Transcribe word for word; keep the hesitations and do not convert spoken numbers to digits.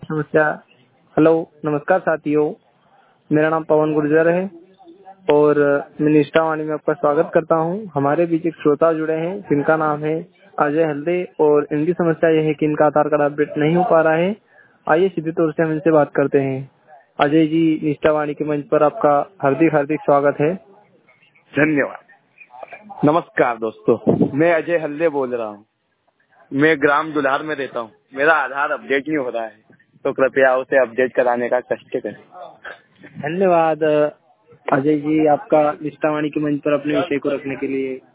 समस्या। हेलो, नमस्कार साथियों, मेरा नाम पवन गुर्जर है और मैं निष्ठावाणी में आपका स्वागत करता हूं। हमारे बीच एक श्रोता जुड़े हैं जिनका नाम है अजय हल्दे और इनकी समस्या यह है कि इनका आधार कार्ड अपडेट नहीं हो पा रहा है। आइए सीधे तौर से हम इनसे बात करते हैं। अजय जी, निष्ठावाणी के मंच पर आपका हार्दिक हार्दिक स्वागत है। धन्यवाद। नमस्कार दोस्तों, मैं अजय हल्दे बोल रहा हूँ। मैं ग्राम दुल्हार में रहता हूँ। मेरा आधार अपडेट नहीं हो रहा है, तो कृपया उसे अपडेट कराने का कष्ट करें। धन्यवाद अजय जी, आपका निष्ठावाणी के मंच पर अपने विषय को रखने के लिए।